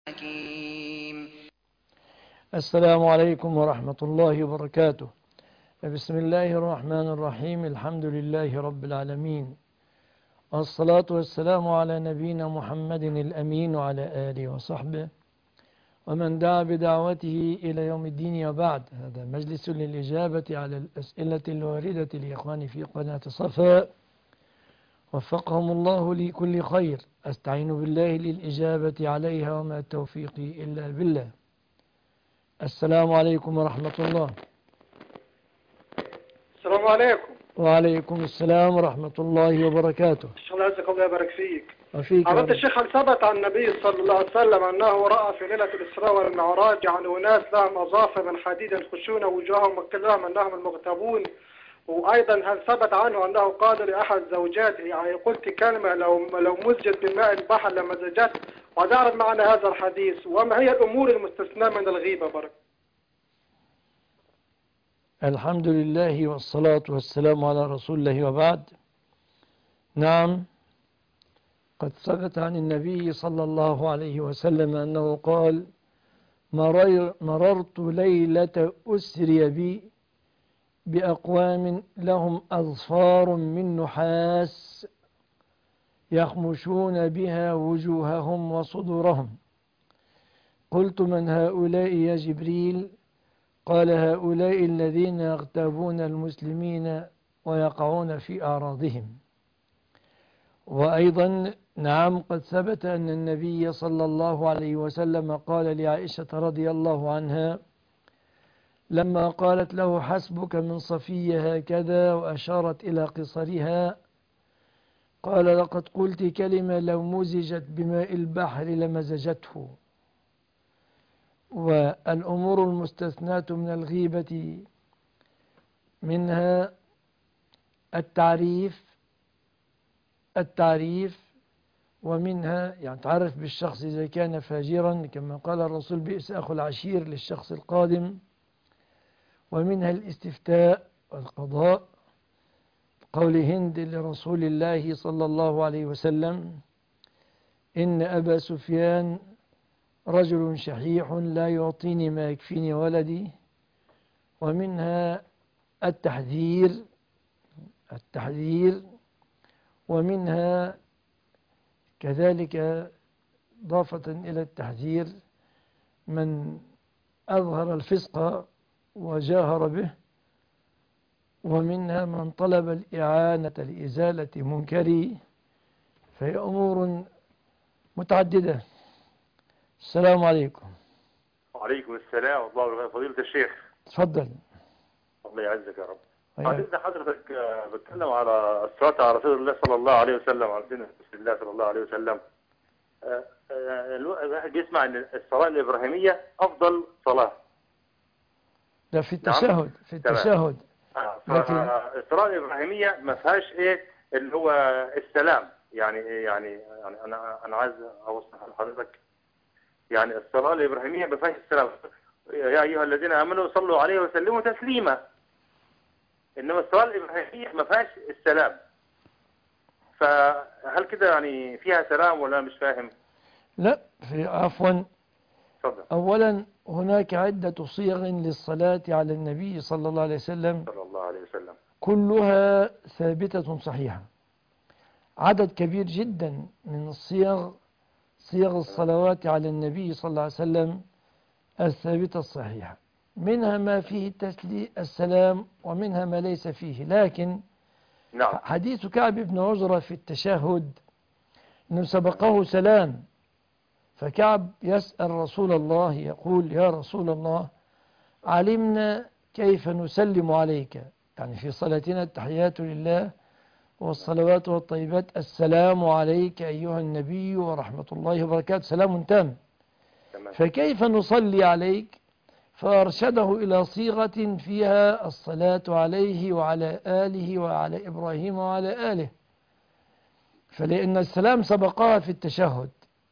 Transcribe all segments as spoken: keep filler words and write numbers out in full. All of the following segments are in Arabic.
حكيم. السلام عليكم ورحمة الله وبركاته. بسم الله الرحمن الرحيم. الحمد لله رب العالمين، والصلاة والسلام على نبينا محمد الأمين وعلى آله وصحبه ومن دعا بدعوته إلى يوم الدين. وبعد، هذا مجلس للإجابة على الأسئلة الواردة لإخواني في قناة صفاء، وفقهم الله لكل خير. أستعين بالله للإجابة عليها وما توفيقي إلا بالله. السلام عليكم ورحمة الله. السلام عليكم. وعليكم السلام ورحمة الله وبركاته. الشيخ عزك الله يبارك فيك. وفيك يا عرفت رب. الشيخ، هل ثبت عن النبي صلى الله عليه وسلم أنه رأى في ليلة الإسراء والمعراج يعني أناس لهم أظافر من حديد يخشون وجوههم وكلهم أنهم المغتابون؟ وأيضا هل ثبت عنه أنه قال لأحد زوجاته يعني قلت كلمة لو لو مزجت بماء البحر لمزجت؟ ونعرف معنى هذا الحديث، وما هي الأمور المستثناة من الغيبة برك؟ الحمد لله والصلاة والسلام على رسول الله، وبعد. نعم، قد ثبت عن النبي صلى الله عليه وسلم أنه قال: مررت ليلة أسري بي بأقوام لهم أظفار من نحاس يخمشون بها وجوههم وصدورهم. قلت: من هؤلاء يا جبريل؟ قال: هؤلاء الذين يغتابون المسلمين ويقعون في أعراضهم. وأيضا نعم، قد ثبت أن النبي صلى الله عليه وسلم قال لعائشة رضي الله عنها لما قالت له: حسبك من صفية هكذا، وأشارت إلى قصرها، قال: لقد قلت كلمة لو مزجت بماء البحر لمزجته. والأمور المستثناة من الغيبة منها التعريف التعريف ومنها يعني تعرف بالشخص إذا كان فاجرا، كما قال الرسول: بئس أخو العشير للشخص القادم. ومنها الاستفتاء والقضاء، قول هند لرسول الله صلى الله عليه وسلم: إن أبا سفيان رجل شحيح لا يعطيني ما يكفيني ولدي. ومنها التحذير التحذير ومنها كذلك إضافة إلى التحذير من أظهر الفسق وجاهر به. ومنها من طلب الإعانة لإزالة منكره. فهي أمور متعددة. السلام عليكم. وعليكم السلام ورحمة الله وبركاته. فضيلة الشيخ، تفضل. الله يعزك يا رب. أيوة. عايز حضرتك بتكلم على الصلاة على رسول الله صلى الله عليه وسلم، على سيدنا رسول الله صلى الله عليه وسلم. الواحد يسمع ان الصلاة الإبراهيمية أفضل صلاة. ده في التشهد. نعم. في التشهد. لكن الصلاة الإبراهيمية ما فيهاش ايه اللي هو السلام. يعني ايه يعني يعني انا انا عايز اوصل لحضرتك، يعني الصلاة الإبراهيمية ما فيهاش السلام. يا أيها الذين آمنوا صلوا عليه وسلموا تسليما. إنما الصلاة الإبراهيمية ما فيهاش السلام. فهل كده يعني فيها سلام ولا مش فاهم؟ لا، في عفوا. تفضل. أولا، هناك عدة صيغ للصلاة على النبي صلى الله عليه وسلم صلى الله عليه وسلم، كلها ثابتة صحيحة. عدد كبير جدا من الصيغ صيغ الصلوات على النبي صلى الله عليه وسلم الثابتة الصحيحة، منها ما فيه التسلي السلام ومنها ما ليس فيه. لكن نعم. حديث كعب بن عجرة في التشهد أنه سبقه سلام، فكعب يسأل رسول الله يقول: يا رسول الله، علمنا كيف نسلم عليك، يعني في صلاتنا التحيات لله والصلوات والطيبات، السلام عليك أيها النبي ورحمة الله وبركاته، سلام تام، فكيف نصلي عليك؟ فأرشده إلى صيغة فيها الصلاة عليه وعلى آله وعلى إبراهيم وعلى آله، فلأن السلام سبقها في التشهد،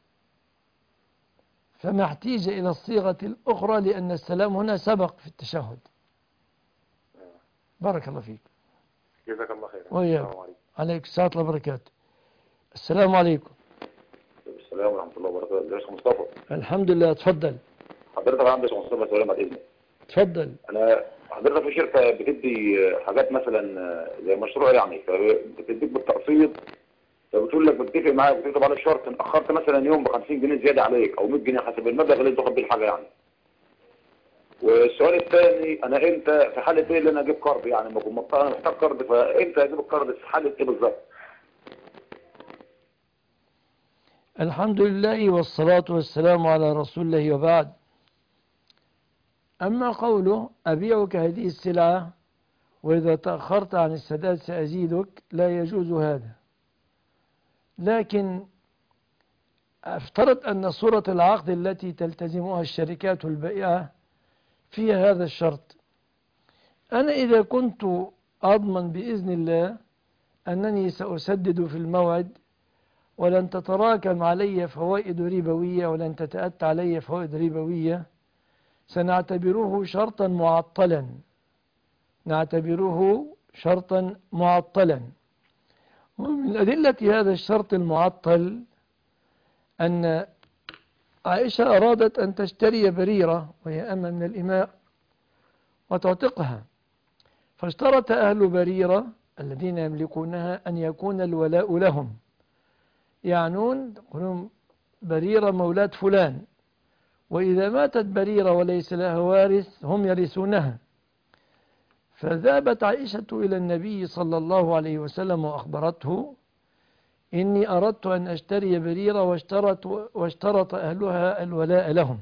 فما احتيج إلى الصيغة الأخرى لأن السلام هنا سبق في التشهد. بارك الله فيك. جزاك الله خير. وياك. عليك السلام وبركاته. السلام عليكم. السلام ورحمة الله. الله وبركاته. يا شيخ مصطفى. الحمد لله. اتفضل. حضرتك عندي يا شيخ مصطفى سؤال بعد اذنك. اتفضل. انا حضرتك في شركه بتدي حاجات مثلا زي مشروع يعني، فبتديك بالتقسيط، فبتقول لك بتتفق معاك بتكتب على الشرط ان اخرت مثلا يوم ب خمسين جنيه زياده عليك او مية جنيه حسب المبلغ اللي انت تاخد بيه الحاجه يعني. والسؤال الثاني، انا امتى في حاله ايه اللي انا اجيب قرض يعني لما اكون محتاج انا محتاج قرض، فامتى اجيب القرض في حاله ايه بالظبط؟ الحمد لله والصلاة والسلام على رسول الله وبعد. أما قوله أبيعك هذه السلعة وإذا تأخرت عن السداد سأزيدك، لا يجوز هذا. لكن افترض أن صورة العقد التي تلتزمها الشركات البائعة فيها هذا الشرط. أنا إذا كنت أضمن بإذن الله أنني سأسدد في الموعد ولن تتراكم علي فوائد ربوية ولن تتأتى علي فوائد ربوية، سنعتبره شرطا معطلا، نعتبره شرطا معطلا. ومن أدلة هذا الشرط المعطل أن عائشة أرادت أن تشتري بريرة وهي أمة من الإماء وتعتقها، فاشترط أهل بريرة الذين يملكونها أن يكون الولاء لهم، يعنون يقولون بريرة مولاة فلان، وإذا ماتت بريرة وليس لها وارث هم يرثونها. فذهبت عائشة إلى النبي صلى الله عليه وسلم وأخبرته إني أردت أن أشتري بريرة واشترط, واشترط أهلها الولاء لهم.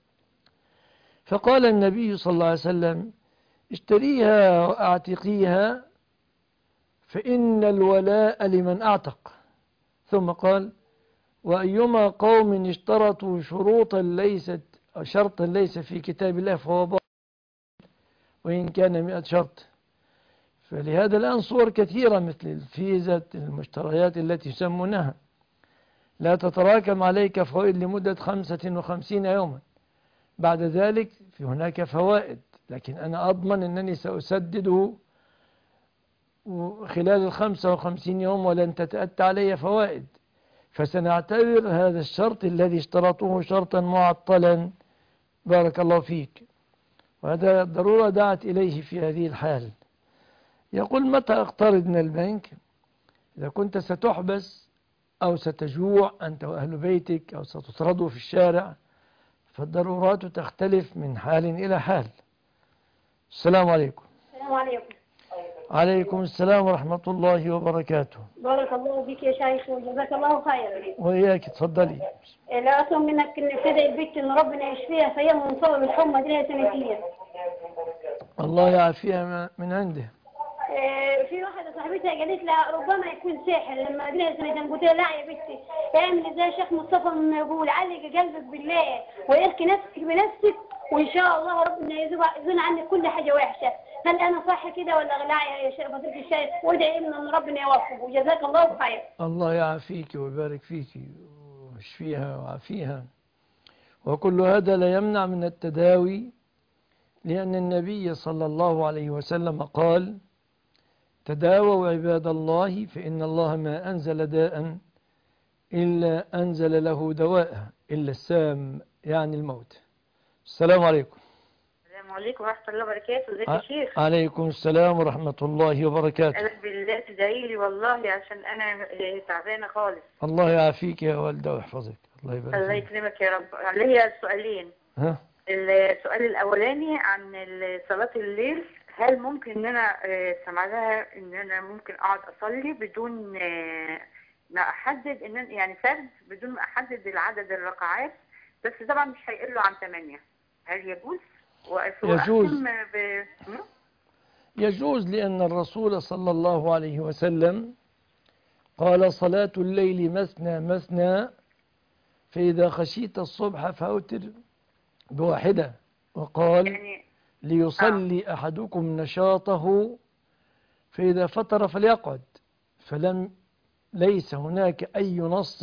فقال النبي صلى الله عليه وسلم اشتريها وأعتقيها فإن الولاء لمن أعتق. ثم قال وأيما قوم اشترطوا شروطا ليست شرطا ليس في كتاب الله فهو باطل وإن كان مئة شرط. فلهذا الآن صور كثيرة مثل الفيزة المشتريات التي يسمونها لا تتراكم عليك فوائد لمدة خمسة وخمسين يوما، بعد ذلك في هناك فوائد، لكن أنا أضمن أنني سأسدده خلال الخمسة وخمسين يوم ولن تتأتى علي فوائد. فسنعتبر هذا الشرط الذي اشترطوه شرطا معطلا. بارك الله فيك. وهذا ضرورة دعت إليه في هذه الحال. يقول متى أقترض من البنك؟ إذا كنت ستحبس أو ستجوع أنت وأهل بيتك أو ستطردوا في الشارع، فالضرورات تختلف من حال إلى حال. السلام عليكم. السلام عليكم. عليكم السلام ورحمة الله وبركاته. بارك الله فيك يا شيخ وجزاك الله خيرا. وإياك تفضلي. لا أطلب منك إن تدعي البنت إن ربنا يشفيها فهي مصابة بالحمى دي سنتين. الله يعافيها من عنده. في واحدة صاحبتها قالت لها ربما يكون ساحر، لما قالت سنتين قلت لها لا يا بنتي اعمل زي الشيخ مصطفى ما يقول علق قلبك بالله ويلقي نفسك بنفسك وإن شاء الله ربنا يزول عنك كل حاجة وحشة. هل أنا صح كده ولا لا يا شيخ فضيلة الشيخ؟ وادعي إن ربنا يوفقه وجزاك الله خير. الله يعافيك ويبارك فيك ويشفيها ويعافيها. وكل هذا لا يمنع من التداوي، لأن النبي صلى الله عليه وسلم قال تداووا عباد الله فإن الله ما أنزل داء إلا أنزل له دواء إلا السام يعني الموت. السلام عليكم. السلام عليكم ورحمة الله وبركاته. ازيك يا شيخ؟ عليكم السلام ورحمة الله وبركاته. أنا بالله تدعي لي والله عشان أنا تعبانة خالص. الله يعافيك يا والدة ويحفظك. الله يبارك الله فيك. يكرمك يا رب. ليا سؤالين. ها؟ السؤال الأولاني عن صلاة الليل، هل ممكن إن أنا سمع لها إن أنا ممكن أقعد أصلي بدون ما أحدد إن يعني فرد بدون ما أحدد العدد الركعات، بس طبعا مش هيقل عن ثمانية، هل يجوز؟ يجوز. ب... يجوز لأن الرسول صلى الله عليه وسلم قال صلاة الليل مثنى مثنى فإذا خشيت الصبح فأوتر بواحدة، وقال يعني ليصلي آه. أحدكم نشاطه فإذا فطر فليقعد. فلم ليس هناك أي نص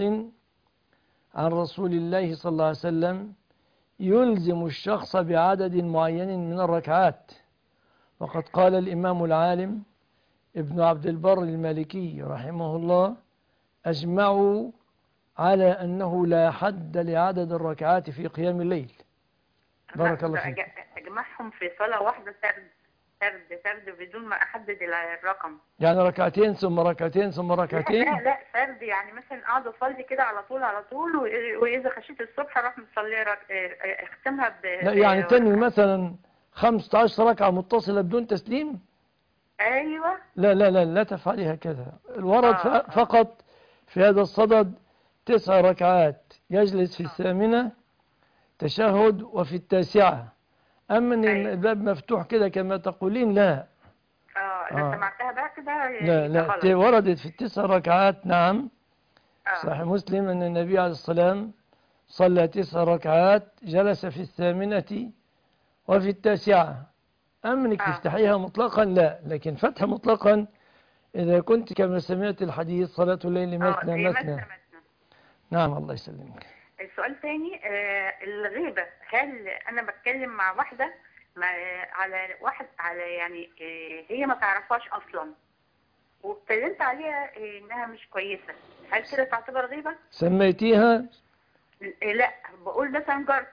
عن رسول الله صلى الله عليه وسلم يلزم الشخص بعدد معين من الركعات. وقد قال الإمام العالم ابن عبد البر المالكي رحمه الله أجمعوا على أنه لا حد لعدد الركعات في قيام الليل. بارك الله فيك. أج- اجمعهم في صلاة واحدة سرد سرد سرد بدون ما احدد الرقم. يعني ركعتين ثم ركعتين ثم لا ركعتين؟ لا لا سرد، يعني مثلا اقعد اصلي كده على طول على طول، و- واذا خشيت الصبح اروح مصليه رك- اه، اختمها ب لا يعني ب- تنوي مثلا خمسة عشر ركعة متصلة بدون تسليم؟ ايوه. لا لا لا لا تفعلي هكذا. الورد ف- آه، آه. فقط في هذا الصدد تسع ركعات، يجلس في الثامنة تشهد وفي التاسعة. أما أن أيوة. الباب مفتوح كده كما تقولين لا. اه آه. اذا سمعتها بقى كده لا يبقى لا غلط. وردت في التسع ركعات. نعم آه. صحيح مسلم أن النبي عليه السلام صلى تسع ركعات جلس في الثامنة وفي التاسعة. أما أنك آه. تفتحيها مطلقا لا، لكن فتح مطلقا إذا كنت كما سمعت الحديث صلاة الليل اه مثنى إيه، مثنى. مثنى مثنى. نعم الله يسلمك. السؤال تاني، آه الغيبة، هل أنا بتكلم مع واحدة مع على واحد على يعني آه هي ما تعرفهاش أصلا، واتكلمت عليها آه إنها مش كويسة، هل كده تعتبر غيبة؟ سميتيها؟ آه لا، بقول مثلا جارتي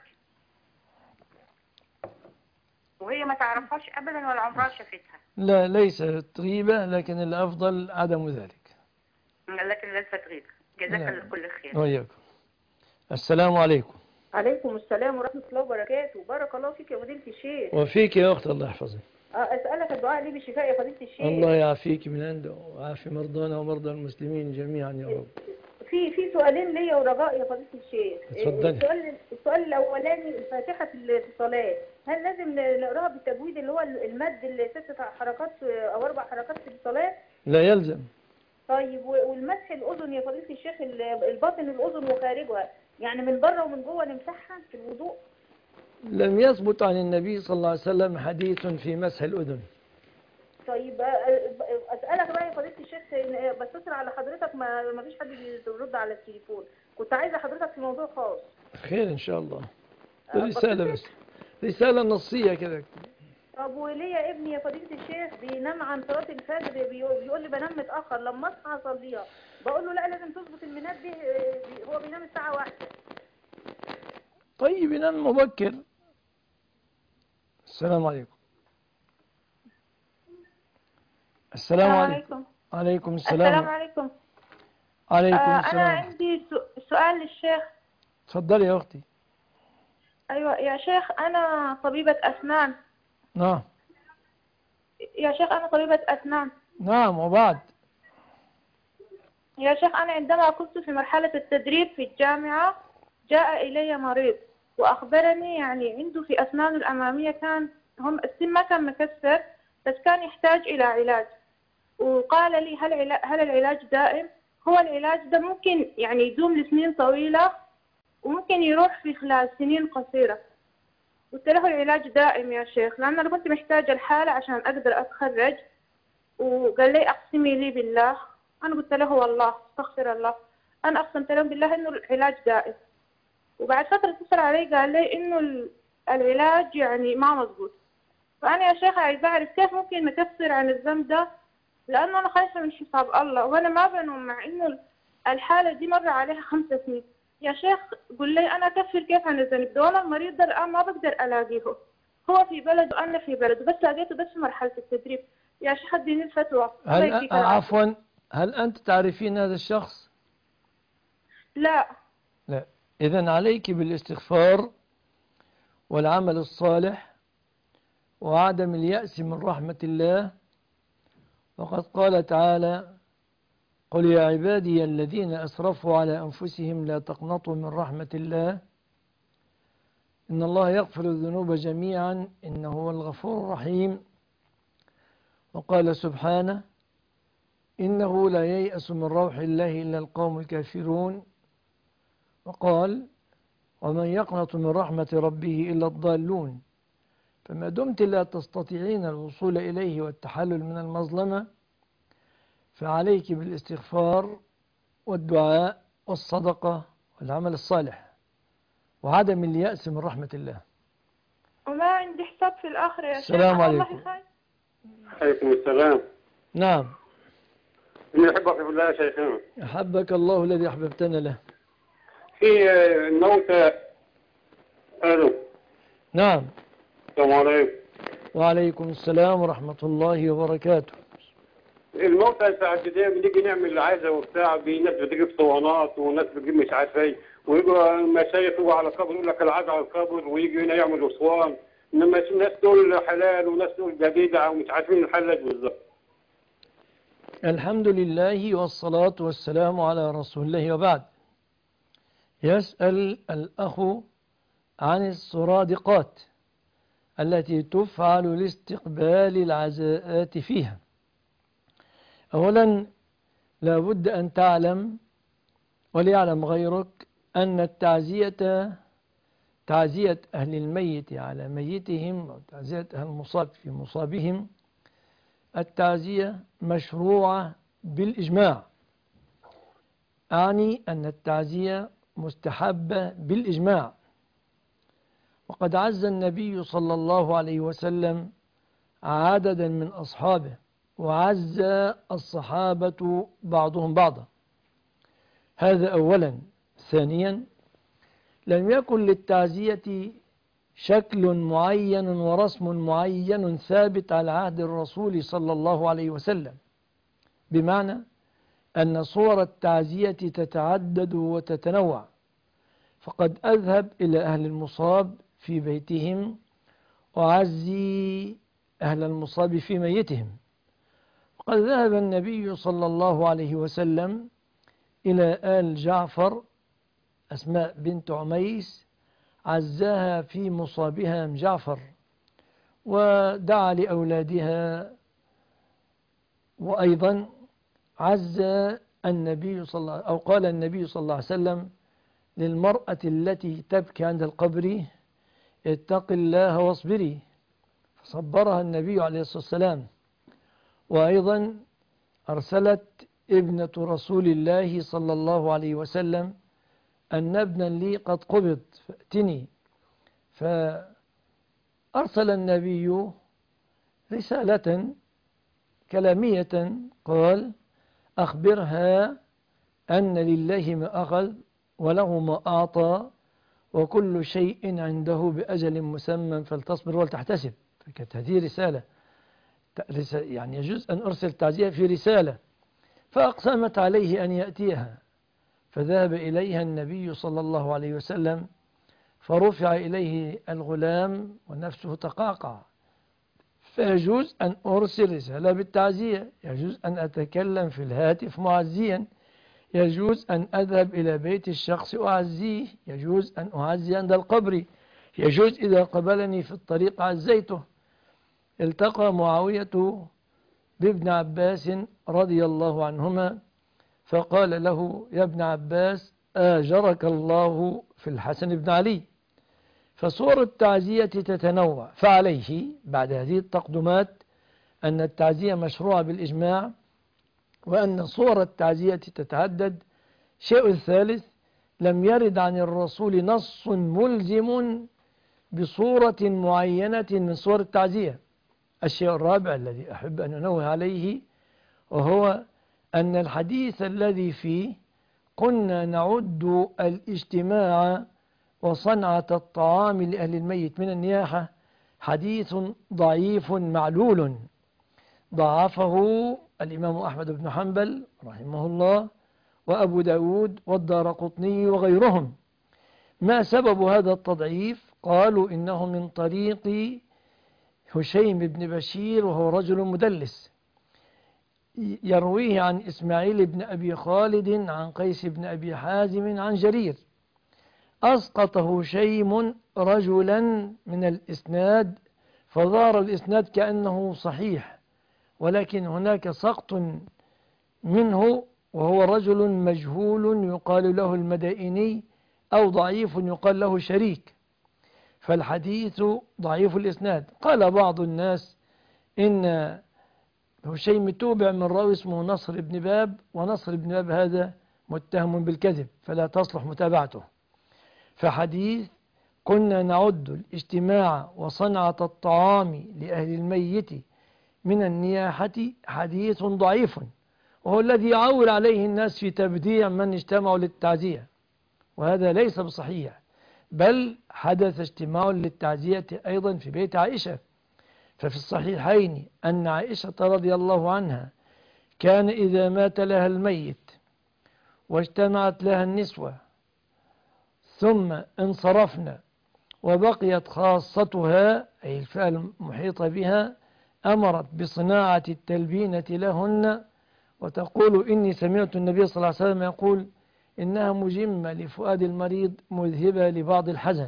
وهي ما تعرفهاش أبدا ولا عمرها شافتها. لا ليست غيبة، لكن الأفضل عدم ذلك. لكن ليست غيبة. جزاك نعم. الله كل خير. وإياكم. السلام عليكم. عليكم السلام ورحمة الله وبركاته. بارك الله فيك يا فضيلة الشيخ. وفيك يا أخت الله يحفظك. أسألك الدعاء لي بالشفاء يا فضيلة الشيخ. الله يعافيك من عنده وعافي مرضانا ومرضى المسلمين جميعا يا رب. في في سؤالين ليا ورجاء يا فضيلة الشيخ. اتفضلي. السؤال السؤال الأولاني، فاتحة الصلاة هل لازم نقراها بالتجويد اللي هو المد اللي ست حركات أو أربع حركات في الصلاة؟ لا يلزم. طيب والمسح الأذن يا فضيلة الشيخ، الباطن الأذن وخارجها، يعني من بره ومن جوه نمسحها في الوضوء؟ لم يثبت عن النبي صلى الله عليه وسلم حديث في مسح الأذن. طيب أسألك بقى يا فضيلة الشيخ، بتصل على حضرتك، ما ما فيش حد بيرد على التليفون، كنت عايزة حضرتك في موضوع خاص. خير إن شاء الله. رسالة بس، رسالة نصية كده. طب وليا ابني يا فضيلة الشيخ بينام عن صلاة الفجر، بيقول لي بنام متأخر، لما أصحى أصليها بقول له لا لازم تظبط المنبه، هو بينام الساعة واحدة. طيب ينام مبكر. السلام عليكم. السلام عليكم. عليكم السلام. السلام عليكم. عليكم آه السلام. أنا عندي سؤال للشيخ. تفضلي يا أختي. أيوة يا شيخ، أنا طبيبة أسنان. نعم. يا شيخ أنا طبيبة أسنان. نعم وبعد. يا شيخ أنا عندما كنت في مرحلة التدريب في الجامعة جاء إلي مريض وأخبرني يعني عنده في أسنانه الأمامية كان هم السن ما كان مكسر بس كان يحتاج إلى علاج، وقال لي هل هل العلاج دائم؟ هو العلاج ده ممكن يعني يدوم لسنين طويلة وممكن يروح في خلال سنين قصيرة. قلت له العلاج دائم يا شيخ لأن أنا كنت محتاجة الحالة عشان أقدر أتخرج، وقال لي أقسمي لي بالله. أنا قلت له والله استغفر الله، أنا أقسمت له بالله إنه العلاج دائم. وبعد فترة اتصل علي قال لي إنه العلاج يعني ما مضبوط. فأنا يا شيخ عايزة أعرف كيف ممكن نكفر عن الذنب ده، لأنه أنا خايفة من حساب الله وأنا ما بنوم مع إنه الحالة دي مر عليها خمسة سنين. يا شيخ قل لي أنا أكفر كيف عن الذنب ده، وأنا المريض ده الآن ما بقدر ألاقيه، هو في بلد وأنا في بلد، بس لقيته بس في مرحلة التدريب. يا شيخ اديني الفتوى. هل عفوا هل أنت تعرفين هذا الشخص؟ لا. لا. إذن عليك بالاستغفار والعمل الصالح وعدم اليأس من رحمة الله، وقد قال تعالى قل يا عبادي الذين أسرفوا على أنفسهم لا تقنطوا من رحمة الله إن الله يغفر الذنوب جميعا إنه هو الغفور الرحيم. وقال سبحانه إنه لا ييأس من روح الله إلا القوم الكافرون. وقال ومن يقنط من رحمة ربه إلا الضالون. فما دمت لا تستطيعين الوصول إليه والتحلل من المظلمة فعليك بالاستغفار والدعاء والصدقة والعمل الصالح وعدم اليأس من رحمة الله. وما عندي حساب في الآخرة يا شيخ. السلام عليكم. عليكم السلام. نعم. إني أحبك في الله يا شيخنا. أحبك الله الذي أحببتنا له. في الموتى. الو. نعم. السلام عليكم. وعليكم السلام ورحمة الله وبركاته. الموتى ساعات كده بنيجي نعمل عزا وبتاع، ناس بتجيب اسطوانات وناس بتجيب مش عارف ايه، ويجوا المشايخ يجوا على القبر يقول لك العزا على القبر، ويجي هنا يعملوا اسوان. انما الناس دول حلال وناس دول بديدة ومش عارفين الحل بالظبط. الحمد لله والصلاة والسلام على رسول الله، وبعد. يسأل الأخ عن السرادقات التي تفعل لاستقبال العزاءات فيها. أولا لا بد أن تعلم وليعلم غيرك أن التعزية تعزية أهل الميت على ميتهم، أو تعزية أهل المصاب في مصابهم، التعزية مشروعة بالإجماع. أعني أن التعزية مستحبة بالإجماع. وقد عز النبي صلى الله عليه وسلم عددا من أصحابه، وعز الصحابة بعضهم بعضا. هذا أولا. ثانيا، لم يكن للتعزية شكل معين ورسم معين ثابت على عهد الرسول صلى الله عليه وسلم، بمعنى أن صور التعزية تتعدد وتتنوع. فقد أذهب إلى أهل المصاب في بيتهم وأعزي أهل المصاب في ميتهم. وقد ذهب النبي صلى الله عليه وسلم إلى آل جعفر، أسماء بنت عميس، عزاها في مصابها أم جعفر، ودعا لأولادها. وأيضا عز النبي صلى الله أو قال النبي صلى الله عليه وسلم للمرأة التي تبكي عند القبر: اتق الله واصبري، فصبرها النبي عليه الصلاة والسلام. وأيضا أرسلت ابنة رسول الله صلى الله عليه وسلم أن ابنا لي قد قبض فأتني، فأرسل النبي رسالة كلامية قال: أخبرها أن لله ما أخذ وله ما أعطى وكل شيء عنده بأجل مسمى فلتصبر ولتحتسب. فكانت هذه رسالة، يعني يجوز أن أرسل تعزية في رسالة. فأقسمت عليه أن يأتيها، فذهب إليها النبي صلى الله عليه وسلم، فرفع إليه الغلام ونفسه تقاقع. فيجوز أن أرسل رسالة بالتعزية، يجوز أن أتكلم في الهاتف معزيا، يجوز أن أذهب إلى بيت الشخص أعزيه، يجوز أن أعزي عند القبر، يجوز إذا قبلني في الطريق عزيته. التقى معاوية بابن عباس رضي الله عنهما فقال له: يا ابن عباس، آجرك الله في الحسن بن علي. فصور التعزية تتنوع. فعليه بعد هذه التقدمات أن التعزية مشروعة بالإجماع، وأن صور التعزية تتعدد. شيء الثالث، لم يرد عن الرسول نص ملزم بصورة معينة من صور التعزية. الشيء الرابع الذي أحب أن أنوه عليه، وهو أن الحديث الذي فيه كنا نعد الاجتماع وصنعة الطعام لأهل الميت من النياحة حديث ضعيف معلول، ضعفه الإمام أحمد بن حنبل رحمه الله وأبو داود والدارقطني وغيرهم. ما سبب هذا التضعيف؟ قالوا إنه من طريق هشيم بن بشير، وهو رجل مدلس، يرويه عن إسماعيل بن أبي خالد عن قيس بن أبي حازم عن جرير. أسقط هشيم رجلا من الإسناد، فظهر الإسناد كأنه صحيح، ولكن هناك سقط منه، وهو رجل مجهول يقال له المدائني، أو ضعيف يقال له شريك، فالحديث ضعيف الإسناد. قال بعض الناس إن هشيم توبع من راوي اسمه نصر بن باب، ونصر بن باب هذا متهم بالكذب فلا تصلح متابعته. فحديث كنا نعد الاجتماع وصنعة الطعام لأهل الميت من النياحة حديث ضعيف، وهو الذي يعول عليه الناس في تبديع من اجتمعوا للتعزية. وهذا ليس بصحيح، بل حدث اجتماع للتعزية أيضا في بيت عائشة. ففي الصحيحين أن عائشة رضي الله عنها كان إذا مات لها الميت واجتمعت لها النسوة ثم انصرفنا وبقيت خاصتها أي الفئة المحيطة بها أمرت بصناعة التلبينة لهن، وتقول إني سمعت النبي صلى الله عليه وسلم يقول إنها مجمة لفؤاد المريض مذهبة لبعض الحزن.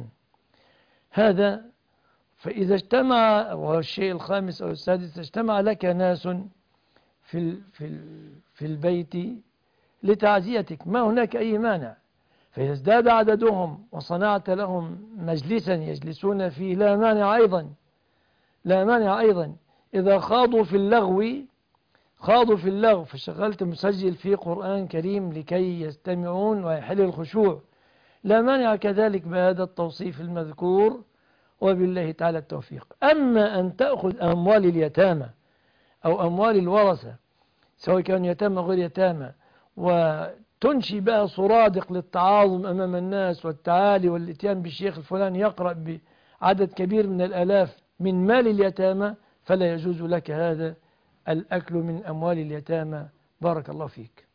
هذا فإذا اجتمع، والشيء الخامس أو السادس، اجتمع لك ناس في في في البيت لتعزيتك ما هناك أي مانع، فإذا ازداد عددهم وصنعت لهم مجلسا يجلسون فيه لا مانع أيضا لا مانع أيضا إذا خاضوا في اللغو خاضوا في اللغو فشغلت مسجل فيه قرآن كريم لكي يستمعون ويحل الخشوع، لا مانع كذلك بهذا التوصيف المذكور، وبالله تعالى التوفيق. أما أن تأخذ أموال اليتامى أو أموال الورثة سواء كانوا يتامى غير يتامى وتنشي بها صرادق للتعاظم أمام الناس والتعالي والاتيان بالشيخ الفلاني يقرأ بعدد كبير من الآلاف من مال اليتامى، فلا يجوز لك هذا الأكل من أموال اليتامى. بارك الله فيك.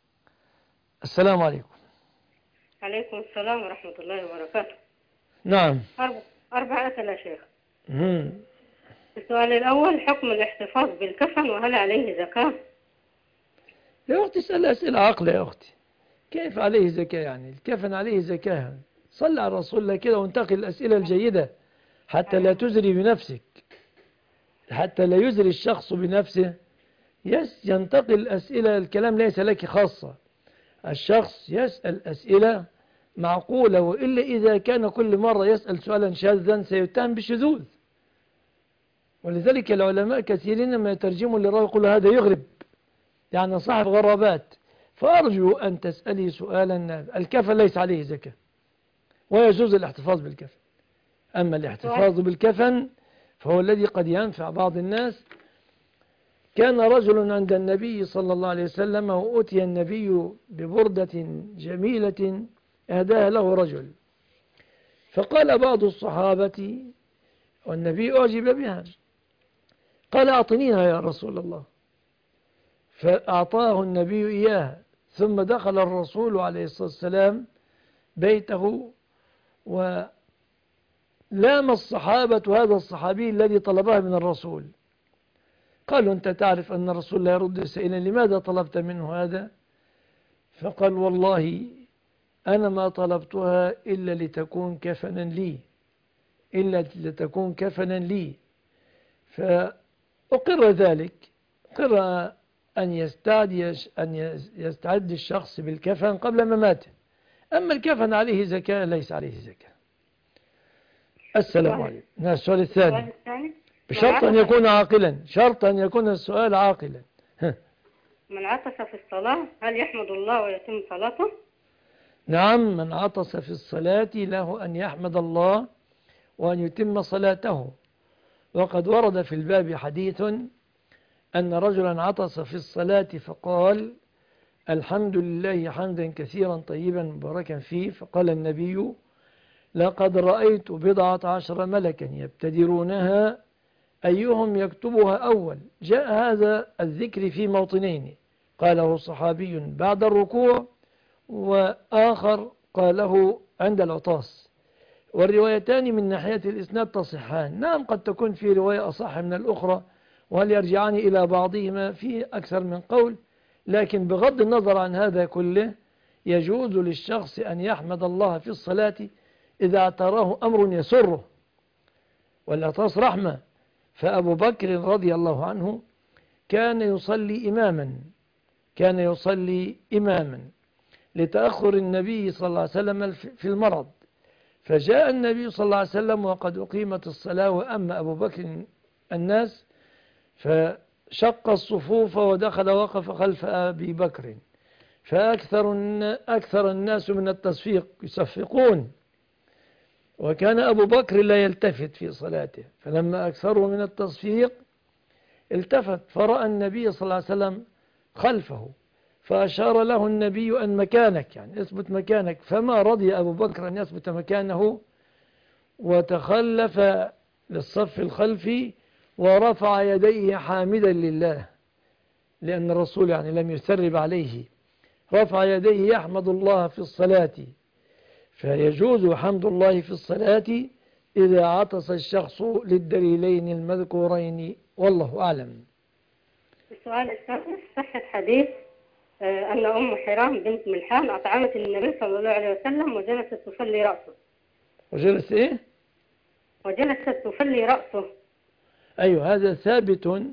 السلام عليكم. عليكم السلام ورحمة الله وبركاته. نعم. أربع, أربع أسئلة يا شيخ. مم. السؤال الأول: حكم الاحتفاظ بالكفن وهل عليه زكاة؟ يا أختي اسأل أسئلة عقلة يا أختي. كيف عليه زكاة؟ يعني الكفن عليه زكاة؟ صلى على رسول الله كده وانتقل الأسئلة الجيدة حتى لا تزري بنفسك، حتى لا يزري الشخص بنفسه. يس ينتقل الأسئلة، الكلام ليس لك خاصة، الشخص يسأل أسئلة معقولة، وإلا إذا كان كل مرة يسأل سؤالا شاذا سيتهم بالشذوذ. ولذلك العلماء كثيرين ما يترجموا للراوي يقولوا هذا يغرب، يعني صاحب غرابات. فأرجو أن تسألي سؤالا. الكفن ليس عليه زكاة ويجوز الاحتفاظ بالكفن. أما الاحتفاظ بالكفن فهو الذي قد ينفع بعض الناس. كان رجل عند النبي صلى الله عليه وسلم وأتي النبي ببردة جميلة أهداها له رجل، فقال بعض الصحابة والنبي أعجب بها، قال أعطنيها يا رسول الله، فأعطاه النبي إياها. ثم دخل الرسول عليه الصلاة والسلام بيته ولام الصحابة هذا الصحابي الذي طلبها من الرسول. قالوا أنت تعرف أن الرسول لا يرد سائلا، لماذا طلبت منه هذا؟ فقال والله أنا ما طلبتها إلا لتكون كفنا لي إلا لتكون كفنا لي فأقر ذلك. أقر أن يستعد أن يستعد الشخص بالكفن قبل مماته. أما الكفن عليه زكاة ليس عليه زكاة. السلام عليكم. السؤال الثاني بشرط أن يكون عاقلا، شرط أن يكون السؤال عاقلا. من عطس في الصلاة هل يحمد الله ويتم صلاته؟ نعم، من عطس في الصلاة له أن يحمد الله وأن يتم صلاته. وقد ورد في الباب حديث أن رجلا عطس في الصلاة فقال الحمد لله حمدا كثيرا طيبا مباركا فيه، فقال النبي لقد رأيت بضعة عشر ملكا يبتدرونها أيهم يكتبها أول. جاء هذا الذكر في موطنين، قاله صحابي بعد الركوع وآخر قاله عند العطاس، والروايتان من ناحية الإسناد تصحان. نعم قد تكون في رواية أصح من الأخرى، وهل يرجعان إلى بعضهما في أكثر من قول، لكن بغض النظر عن هذا كله يجوز للشخص أن يحمد الله في الصلاة إذا اعتراه أمر يسره، والعطاس رحمة. فأبو بكر رضي الله عنه كان يصلي إماما كان يصلي إماما لتأخر النبي صلى الله عليه وسلم في المرض، فجاء النبي صلى الله عليه وسلم وقد أقيمت الصلاة وأما أبو بكر الناس، فشق الصفوف ودخل وقف خلف أبي بكر، فأكثر أكثر الناس من التصفيق يصفقون، وكان أبو بكر لا يلتفت في صلاته، فلما أكثروا من التصفيق التفت فرأى النبي صلى الله عليه وسلم خلفه، فأشار له النبي أن مكانك، يعني اثبت مكانك، فما رضي أبو بكر أن يثبت مكانه وتخلف للصف الخلفي ورفع يديه حامدا لله، لأن الرسول يعني لم يسرب عليه، رفع يديه يحمد الله في الصلاة، فيجوز حمد الله في الصلاة إذا عطس الشخص للدليلين المذكورين، والله أعلم. السؤال الثالث: صحة حديث آه، أن أم حرام بنت ملحان أطعمت النبي صلى الله عليه وسلم وجلست تصلي رأسه. وجلست إيه؟ وجلست تصلي رأسه. أيوه، هذا ثابت،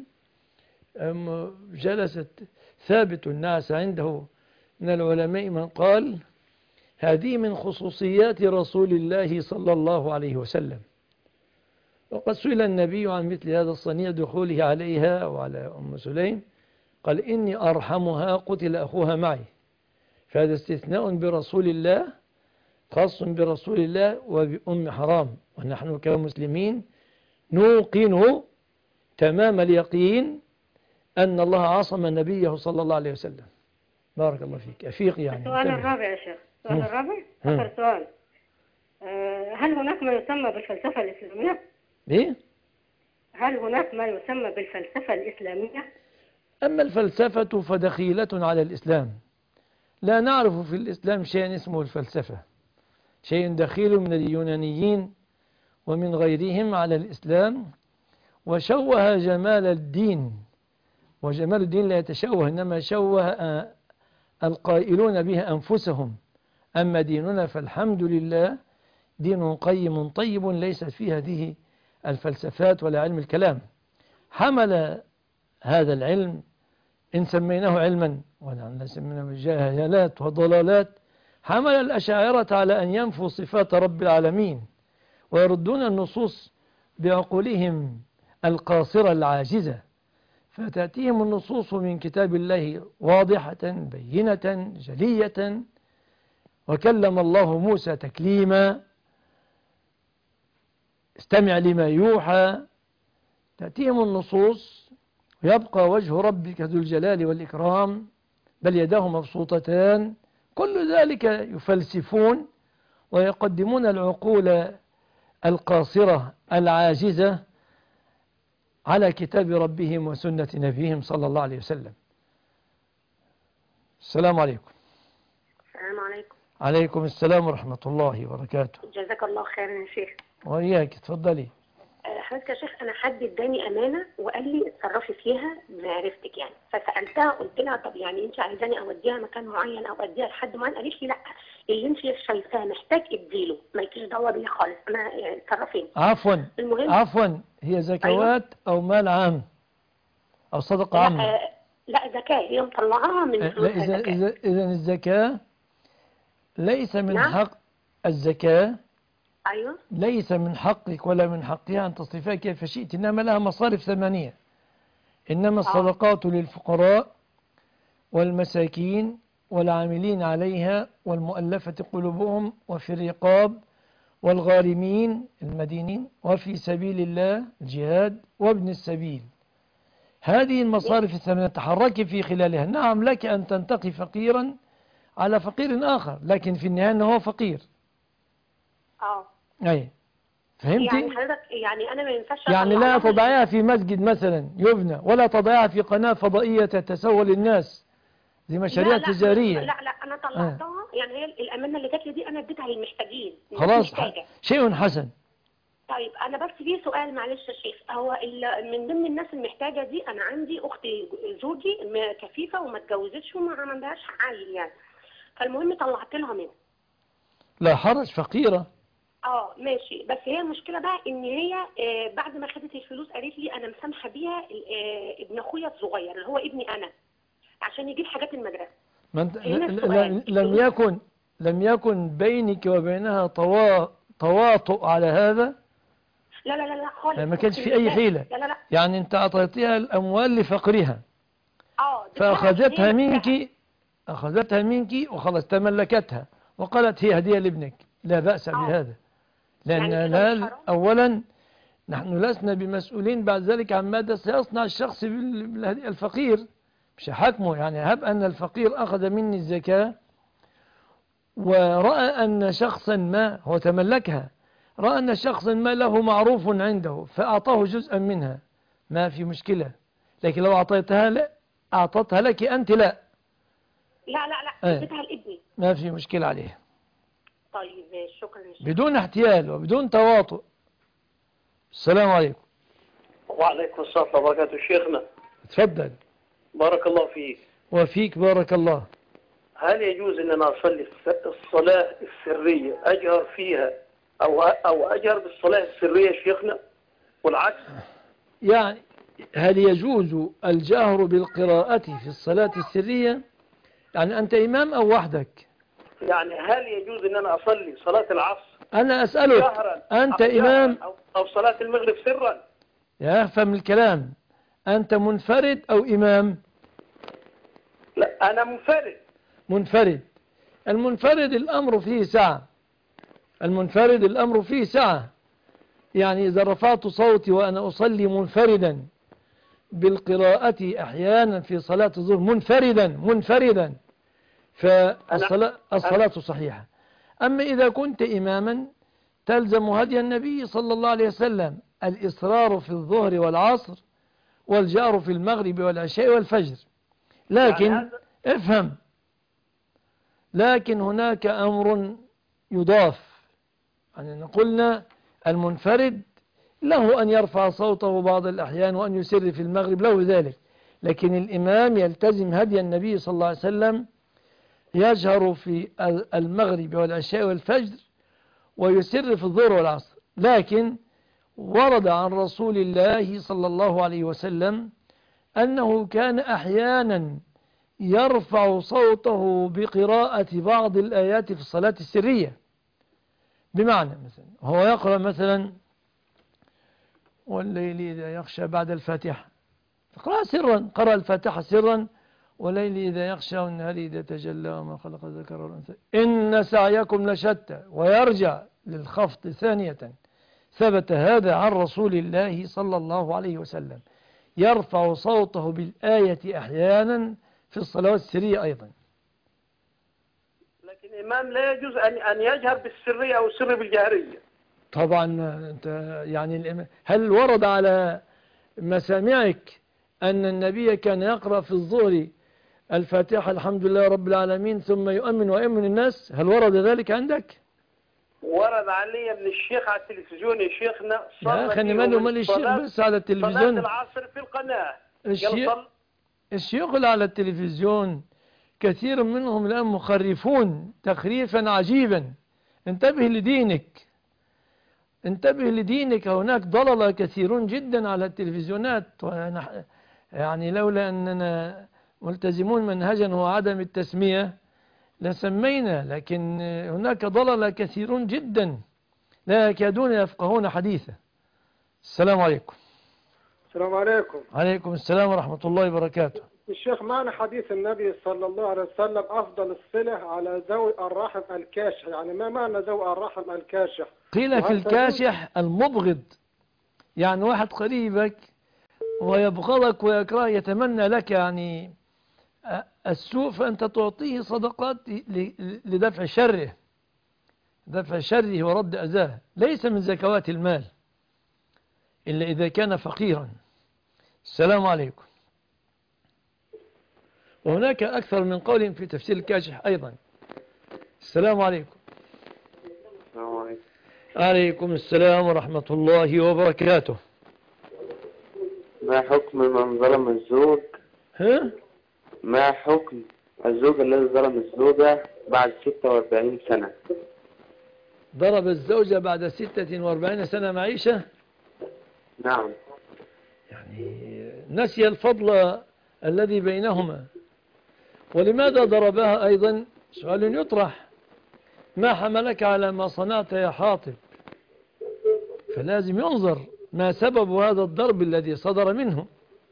جلست ثابت. الناس عنده من العلماء من قال هذه من خصوصيات رسول الله صلى الله عليه وسلم، وقد سئل النبي عن مثل هذا الصنيع دخوله عليها وعلى أم سليم، قال إني أرحمها قتل أخوها معي. فهذا استثناء برسول الله، خاص برسول الله وبأم حرام، ونحن كمسلمين نوقن تمام اليقين أن الله عصم نبيه صلى الله عليه وسلم. بارك الله فيك. أفيق يعني. السؤال الرابع يا شيخ، السؤال الرابع آخر سؤال: هل هناك ما يسمى بالفلسفة الإسلامية؟ إيه؟ هل هناك ما يسمى بالفلسفة الإسلامية؟ أما الفلسفة فدخيلة على الإسلام، لا نعرف في الإسلام شيئا اسمه الفلسفة، شيء دخيل من اليونانيين ومن غيرهم على الإسلام، وشوه جمال الدين، وجمال الدين لا يتشوه، إنما شوه القائلون بها أنفسهم. أما ديننا فالحمد لله دين قيم طيب ليست فيه هذه الفلسفات ولا علم الكلام. حمل هذا العلم، إن سميناه علما ولا سميناه جهالات وضلالات، حمل الأشاعرة على أن ينفوا صفات رب العالمين ويردون النصوص بعقولهم القاصرة العاجزة، فتأتيهم النصوص من كتاب الله واضحة بينة جلية، وكلم الله موسى تكليما، استمع لما يوحى. تأتيهم النصوص ويبقى وجه ربك ذو الجلال والإكرام بل يداه مبسوطتان، كل ذلك يفلسفون ويقدمون العقول القاصرة العاجزة على كتاب ربهم وسنة نبيهم صلى الله عليه وسلم. السلام عليكم. السلام عليكم. عليكم السلام ورحمة الله وبركاته. جزاك الله خيرا يا شيخ. وإياك، اتفضلي. حضرتك يا شيخ، أنا حد اداني أمانة وقال لي اتصرفي فيها بمعرفتك يعني، فسألتها قلت لها طب يعني أنت عايزاني أوديها مكان معين أو أوديها لحد معين؟ قالت لي لا، اللي أنت شايفاه محتاج اديله، مالكيش دعوة بيا خالص، أنا يعني اتصرفي. عفوا المهم عفوا هي زكوات أيوة؟ أو مال عام أو صدقة لا عامة؟ آه لا زكاة، هي مطلعاها من فلوسها. إذا إذا إذا الزكاة ليس من نعم؟ حق الزكاة أيوة ليس من حقك ولا من حقها أن تصرفها كيف شئت، إنما لها مصارف ثمانية. إنما الصدقات للفقراء والمساكين والعاملين عليها والمؤلفة قلوبهم وفي الرقاب والغارمين المدينين وفي سبيل الله الجهاد وابن السبيل. هذه المصارف الثمانية تحركي في خلالها. نعم لك أن تنتقي فقيرا على فقير آخر، لكن في النهاية أنه هو فقير. اه أي فهمتي؟ يعني حضرتك يعني أنا ما ينفعش يعني لا تضيعها في مسجد مثلا يبنى، ولا تضيعها في قناة فضائية تتسول للناس دي مشاريع لا تجارية. لا لا, لا أنا طلعتها آه. يعني هي الأمانة اللي جات لي دي أنا اديتها للمحتاجين. خلاص شيء حسن. طيب أنا بس في سؤال معلش يا شيخ، هو من ضمن الناس المحتاجة دي أنا عندي أختي زوجي كفيفة وما اتجوزتش وما عندهاش عيل يعني، فالمهم طلعت لها منها. لا حرج، فقيرة. اه ماشي، بس هي المشكلة بقى ان هي آه بعد ما خدت الفلوس قالت لي انا مسامحة بيها آه ابن اخويا الصغير اللي هو ابني انا عشان يجيب حاجات المدرسة. ما انت لم يكن لم يكن بينك وبينها طوا... تواطؤ على هذا؟ لا لا لا لا خالص، ما كانش في اي حيلة. لا لا لا. يعني انت اعطيتها الاموال لفقرها اه فاخذتها منك اخذتها منك وخلاص تملكتها وقالت هي هدية لابنك، لا بأس أوه. بهذا، لأن يعني لا أولا نحن لسنا بمسؤولين بعد ذلك عن ماذا سيصنع الشخص الفقير، مش حكمه. يعني هب أن الفقير أخذ مني الزكاة ورأى أن شخصا ما هو تملكها، رأى أن شخصا ما له معروف عنده فأعطاه جزءا منها، ما في مشكلة. لكن لو أعطيتها لا أعطتها لك أنت لا لا لا لا اديتها لابني، ما في مشكلة عليه. طيب شكرا يا شيخ. بدون احتيال وبدون تواطؤ. السلام عليكم. وعليكم السلام ورحمة الله وبركاته. شيخنا تفضل. بارك الله فيك. وفيك بارك الله. هل يجوز ان انا اصلي الصلاة السرية اجهر فيها او او اجهر بالصلاة السرية شيخنا والعكس؟ يعني هل يجوز الجهر بالقراءة في الصلاة السرية؟ يعني أنت إمام أو وحدك؟ يعني هل يجوز ان انا اصلي صلاة العصر أنا أسألك أنت إمام أو, أو صلاة المغرب سرا؟ يا أفهم الكلام. أنت منفرد أو إمام؟ لا أنا منفرد. منفرد. المنفرد الأمر فيه سعة. المنفرد الأمر فيه سعة. يعني إذا رفعت صوتي وأنا أصلي منفردا بالقراءة أحيانا في صلاة الظهر منفردا منفردا فالصلاة الصلاة صحيحة. أما إذا كنت إماما تلزم هدي النبي صلى الله عليه وسلم الإصرار في الظهر والعصر والجار في المغرب والعشاء والفجر. لكن افهم، لكن هناك أمر يضاف. يعني قلنا المنفرد له أن يرفع صوته بعض الأحيان وأن يسر في المغرب له ذلك، لكن الإمام يلتزم هدي النبي صلى الله عليه وسلم يجهر في المغرب والعشاء والفجر ويسر في الظهر والعصر. لكن ورد عن رسول الله صلى الله عليه وسلم أنه كان أحيانا يرفع صوته بقراءة بعض الآيات في الصلاة السرية. بمعنى مثلا هو يقرأ مثلا والليل إذا يخشى بعد الفاتحة فقرأ سرا، قرأ الفاتحة سرا، والليل إذا يخشى والنهار إذا تجلى وما خلق الذكر والأنثى إن سعيكم لشتى، ويرجع للخفض ثانية. ثبت هذا عن رسول الله صلى الله عليه وسلم، يرفع صوته بالآية أحيانا في الصلوات السرية أيضا. لكن الإمام لا يجوز أن أن يجهر بالسرية أو السر بالجهرية. طبعا أنت يعني الإمام هل ورد على مسامعك أن النبي كان يقرأ في الظهر الفاتحة الحمد لله رب العالمين ثم يؤمن ويؤمن الناس؟ هل ورد ذلك عندك؟ ورد علي من الشيخ على التلفزيون يا شيخنا. يا أخي مالي ومال الشيخ بس على التلفزيون؟ صلاة العصر في القناة. الشيخ, الشيخ اللي على التلفزيون كثير منهم الآن مخرفون تخريفا عجيبا. انتبه لدينك، انتبه لدينك. هناك ضلل كثيرون جدا على التلفزيونات، يعني لولا أننا ملتزمون منهجا هو عدم التسمية لسمينا، لكن هناك ضلل كثيرون جدا لا يكادون يفقهون حديثا. السلام عليكم. السلام عليكم. عليكم السلام ورحمة الله وبركاته. الشيخ معنى حديث النبي صلى الله عليه وسلم أفضل الصلة على ذوي الرحم الكاشح، يعني ما معنى ذوي الرحم الكاشح؟ قيل في الكاشح المبغض، يعني واحد قريبك ويبغضك ويكره يتمنى لك يعني السوء، فأنت تعطيه صدقات لدفع شره، دفع شره ورد أذاه، ليس من زكوات المال إلا إذا كان فقيرا. السلام عليكم. وهناك أكثر من قول في تفسير الكاشح أيضا. السلام عليكم. السلام عليكم. عليكم السلام ورحمة الله وبركاته. ما حكم من ظلم الزوج؟ ها؟ ما حكم الزوج الذي ظلم الزوجة بعد ستة وأربعين سنة؟ ضرب الزوجة بعد ستة وأربعين سنة معيشة؟ نعم. يعني نسي الفضل الذي بينهما. ولماذا ضربها أيضا؟ سؤال يطرح. ما حملك على ما صنعت يا حاطب؟ فلازم ينظر ما سبب هذا الضرب الذي صدر منه.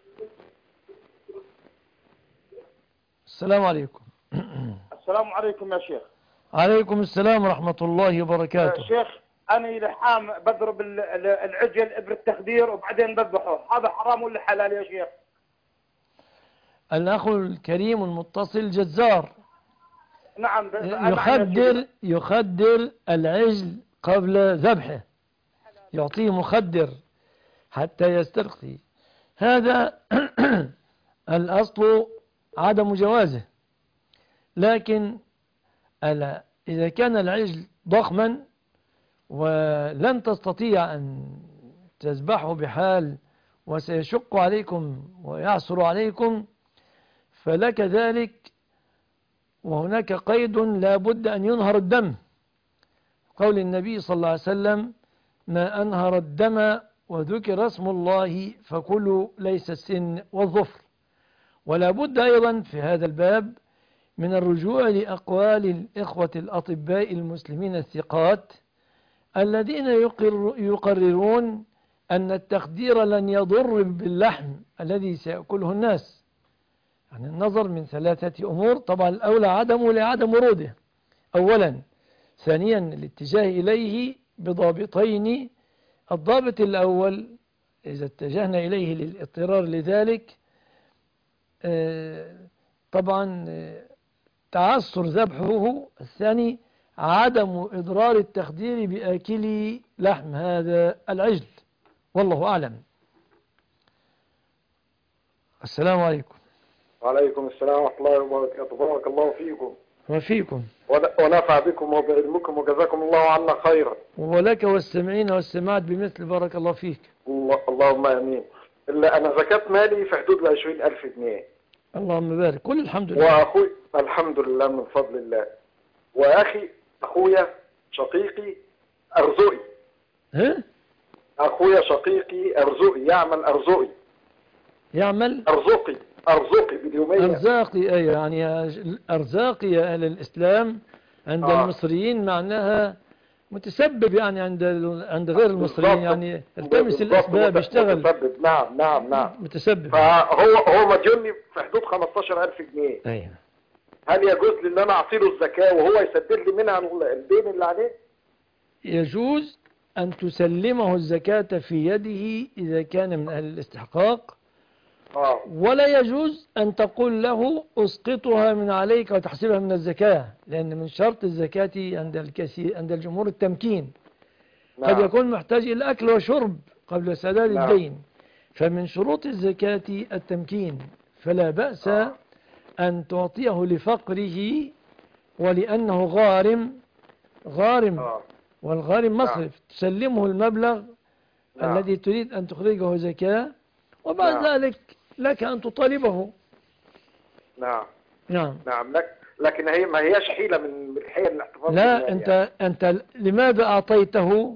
السلام عليكم. السلام عليكم يا شيخ. عليكم السلام ورحمة الله وبركاته. يا شيخ أنا لحام بضرب العجل إبر التخدير وبعدين بذبحه، هذا حرام ولا حلال يا شيخ؟ الأخ الكريم المتصل جزار نعم. يخدر يخدر العجل قبل ذبحه، يعطيه مخدر حتى يسترخي. هذا الأصل عدم جوازه. لكن إذا كان العجل ضخما ولن تستطيع أن تذبحه بحال وسيشق عليكم ويعصر عليكم فلك ذلك، وهناك قيد لا بد أن ينهر الدم. قول النبي صلى الله عليه وسلم: ما أنهر الدم وذكر اسم الله فكلوا ليس السن والظفر. ولا بد أيضا في هذا الباب من الرجوع لأقوال الإخوة الأطباء المسلمين الثقات الذين يقر يقررون أن التخدير لن يضر باللحم الذي سيأكله الناس. يعني النظر من ثلاثة أمور، طبعا الأولى عدمه لعدم وروده أولا، ثانيا الاتجاه إليه بضابطين. الضابط الأول إذا اتجهنا إليه للاضطرار لذلك طبعا تعثر ذبحه. الثاني عدم إضرار التخدير بآكل لحم هذا العجل، والله أعلم. السلام عليكم. وعليكم السلام ورحمة الله وبركاته. بارك الله فيكم وفيكم ونفع بكم وبعلمكم وجزاكم الله عنا خيرا. ولك والسمعين والسماعات بمثل. بارك الله فيك. الله اللهم امين. الا انا زكاة مالي في حدود العشرين ألف جنيه. اللهم بارك. كل الحمد لله. واخوي الحمد لله من فضل الله. واخي اخويا شقيقي ارزقي. ها؟ اخويا شقيقي ارزقي يعمل ارزقي. يعمل ارزقي ارزقي باليومية. ارزاقي اي يعني ارزاقي يا اهل الاسلام عند آه. المصريين معناها متسبب، يعني عند عند غير المصريين يعني التمس الاسباب يشتغل. متسبب. نعم نعم نعم متسبب. فهو هو مديوني في حدود خمستاشر ألف جنيه. ايوه. هل يجوز لي ان انا اعطي له الزكاة وهو يسدد لي منها الدين اللي عليه؟ يجوز ان تسلمه الزكاة في يده اذا كان من اهل الاستحقاق. آه. ولا يجوز أن تقول له أسقطها من عليك وتحسبها من الزكاة، لأن من شرط الزكاة عند الكثير عند الجمهور التمكين. نعم. قد يكون محتاج إلى أكل وشرب قبل سداد نعم. الدين، فمن شروط الزكاة التمكين، فلا بأس آه. أن تعطيه لفقره ولأنه غارم غارم آه. والغارم مصرف. نعم. تسلمه المبلغ نعم. الذي تريد أن تخرجه زكاة، وبعد نعم. ذلك لك أن تطالبه. نعم نعم نعم لك لكن هي ما هيش حيلة من حيل الاحتفاظ. لا أنت يعني. أنت لماذا أعطيته؟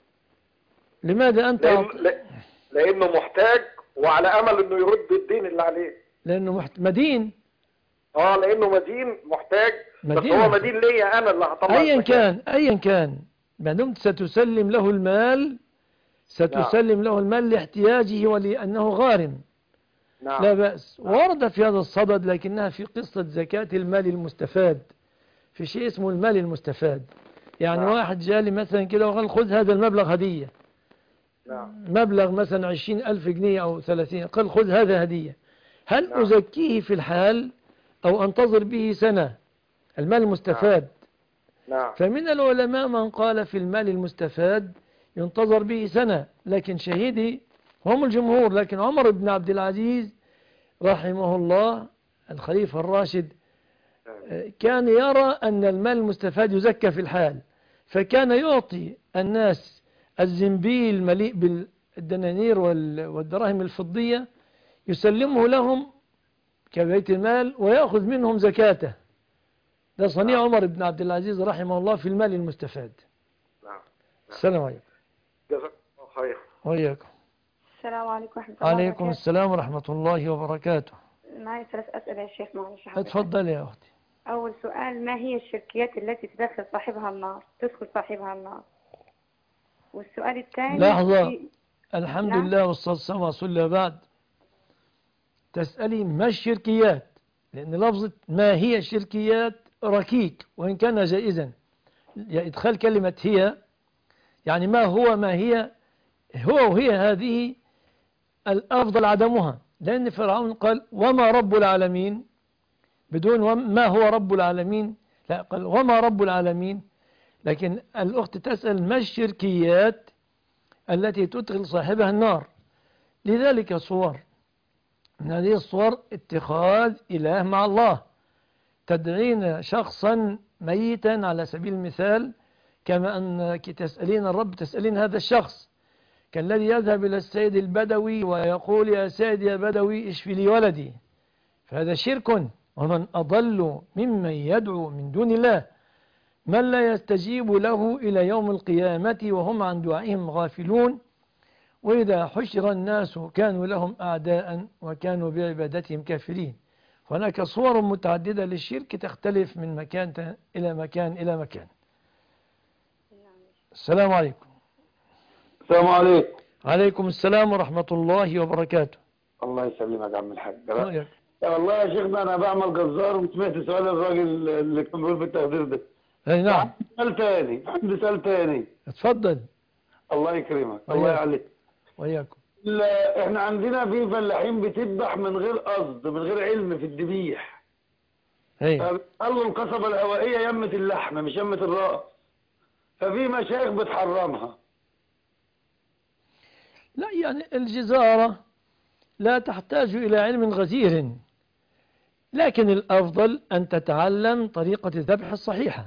لماذا أنت لأن... أعط... لأنه محتاج وعلى أمل أنه يرد الدين اللي عليه. لأنه محت... مدين. آه لأنه مدين محتاج. مدين بس هو مدين ليا أنا اللي هطلع أيا كان أيا كان ما دمت ستسلم له المال ستسلم نعم. له المال لاحتياجه ولأنه غارم. نعم. لا بأس. ورد في هذا الصدد لكنها في قصة زكاة المال المستفاد، في شيء اسمه المال المستفاد. يعني نعم. واحد جالي مثلا كده وقال خذ هذا المبلغ هدية. نعم. مبلغ مثلا عشرين ألف جنيه أو ثلاثين، قال خذ هذا هدية. هل نعم. أزكيه في الحال أو أنتظر به سنة؟ المال المستفاد. نعم. نعم. فمن العلماء من قال في المال المستفاد ينتظر به سنة، لكن شهيدي هم الجمهور. لكن عمر بن عبد العزيز رحمه الله الخليفة الراشد كان يرى أن المال المستفاد يزكى في الحال، فكان يعطي الناس الزنبيل مليء بالدنانير والدراهم الفضية يسلمه لهم كبيت المال ويأخذ منهم زكاته. ده صنيع عمر بن عبد العزيز رحمه الله في المال المستفاد. نعم. السلام عليكم. جزاك الله خير. وإياكم. السلام عليكم ورحمة الله وبركاته. عليكم السلام ورحمة الله وبركاته. معي ثلاث أسئلة يا شيخ معلش. اتفضل يا أختي. أول سؤال: ما هي الشركيات التي تدخل صاحبها النار تدخل صاحبها النار؟ والسؤال الثاني: لحظة في... الحمد لا. لله والصلاة والسلام على رسول الله. بعد تسألي ما الشركيات، لأن لفظة ما هي الشركيات ركيك وإن كان جائزا. إدخال كلمة هي يعني ما هو ما هي، هو وهي هذه الأفضل عدمها، لأن فرعون قال وما رب العالمين بدون ما هو رب العالمين، لا قال وما رب العالمين. لكن الأخت تسأل ما الشركيات التي تدخل صاحبها النار. لذلك صور من هذه الصور اتخاذ إله مع الله، تدعين شخصا ميتا على سبيل المثال، كما أنك تسألين الرب تسألين هذا الشخص، كالذي يذهب إلى السيد البدوي ويقول يا سيد يا بدوي اشفي لي ولدي، فهذا شرك. ومن أضل ممن يدعو من دون الله من لا يستجيب له إلى يوم القيامة وهم عن دعائهم غافلون، وإذا حشر الناس كانوا لهم أعداء وكانوا بعبادتهم كافرين. هناك صور متعددة للشرك تختلف من مكان إلى مكان إلى مكان. السلام عليكم. السلام عليكم. عليكم السلام ورحمة الله وبركاته. الله يسلمك يا عم الحاج. رأيك؟ والله يا شيخنا أنا بعمل جزار وسمعت سؤال الراجل اللي كان بيقول في التخدير ده. أي نعم. سؤال تاني، عندي سؤال تاني. اتفضل. الله يكرمك. الله يعليك. وياكم. لا احنا عندنا في فلاحين بتذبح من غير قصد، من غير علم في الذبيح. ايوه. قالوا القصبة الهوائية يمة اللحمة مش يمة الرأس. ففي مشايخ بتحرمها. لا يعني الجزارة لا تحتاج إلى علم غزير، لكن الأفضل أن تتعلم طريقة الذبح الصحيحة.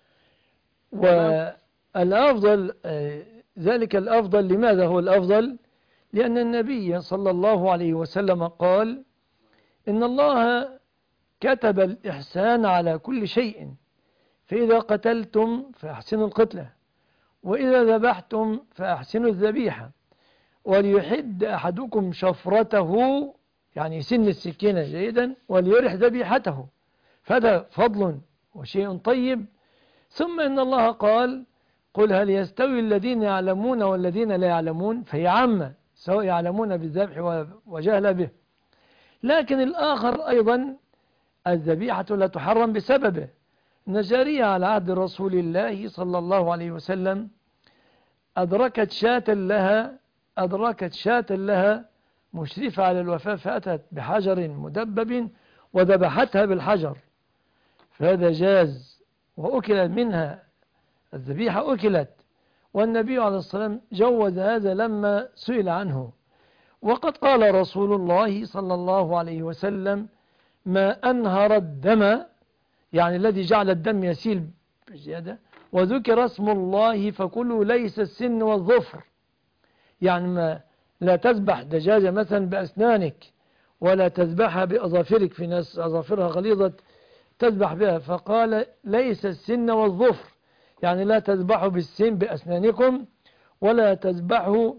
والأفضل ذلك الأفضل لماذا هو الأفضل؟ لأن النبي صلى الله عليه وسلم قال إن الله كتب الإحسان على كل شيء، فإذا قتلتم فأحسنوا القتلة، وإذا ذبحتم فأحسنوا الذبيحة، وليحد أحدكم شفرته يعني سن السكينة جيدا وليرح ذبيحته، فهذا فضل وشيء طيب. ثم إن الله قال قل هل يستوي الذين يعلمون والذين لا يعلمون، فهي عامة سواء يعلمون بالذبح وجهل به. لكن الآخر أيضا الذبيحة لا تحرم بسببه. نجارية على عهد رسول الله صلى الله عليه وسلم أدركت شاة لها أدركت شاة لها مشرفة على الوفاة، فأتت بحجر مدبب وذبحتها بالحجر، فهذا جاز وأكل منها الذبيحة أكلت. والنبي عليه الصلاة والسلام جوز هذا لما سئل عنه. وقد قال رسول الله صلى الله عليه وسلم ما أنهر الدم، يعني الذي جعل الدم يسيل بزيادة، وذكر اسم الله فكلوا ليس السن والظفر، يعني ما لا تذبح دجاجة مثلا بأسنانك ولا تذبحها بأظافرك، في ناس أظافرها غليظة تذبح بها، فقال ليس السن والظفر، يعني لا تذبحوا بالسن بأسنانكم ولا تذبحوا